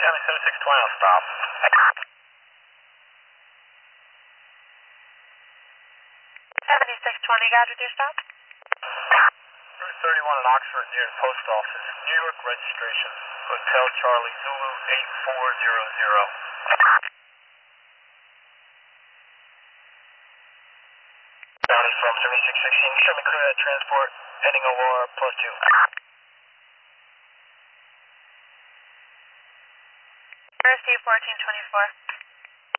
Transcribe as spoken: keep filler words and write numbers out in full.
County seventy-six twenty on stop. seventy-six twenty, got with your stop? Route thirty-one in Oxford near the post office. New York registration. Hotel Charlie Zulu eight four zero zero. County from seventy-six sixteen. Show me clear that transport. Heading O R plus two. Receive fourteen twenty-four.